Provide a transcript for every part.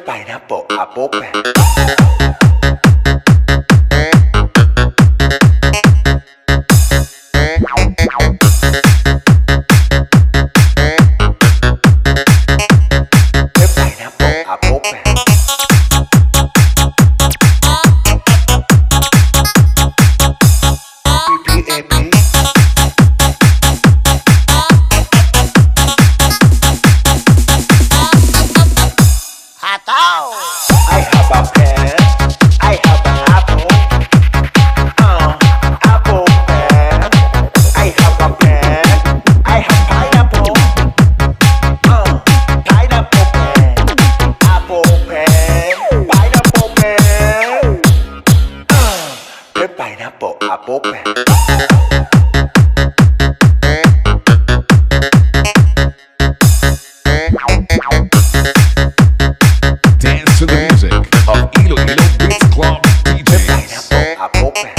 pineapple apple pen. I have a pen, I have an apple, apple pen. I have a pen, I have pineapple, pineapple pen, apple pen, pineapple pen, the pineapple apple pen. To the music of Iloilo Beats Club DJs. Apple pen.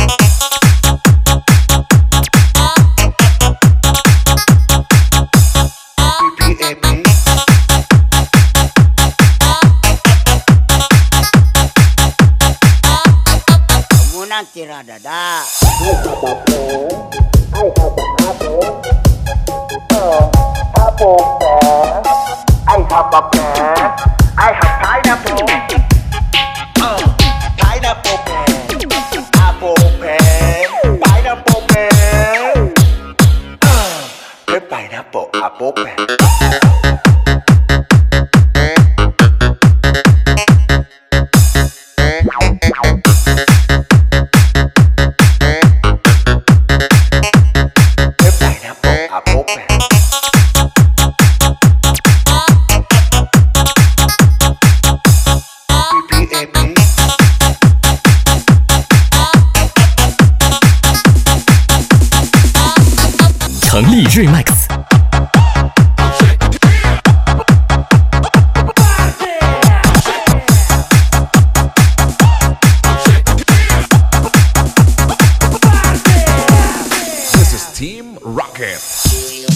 Munang tirada da. I have an apple. Apple pen. I have a pen. I have pineapple. Pineapple pen. Apple pen. Pineapple pen. The pineapple apple pen. 成立日 Max。 This is Team Rocket.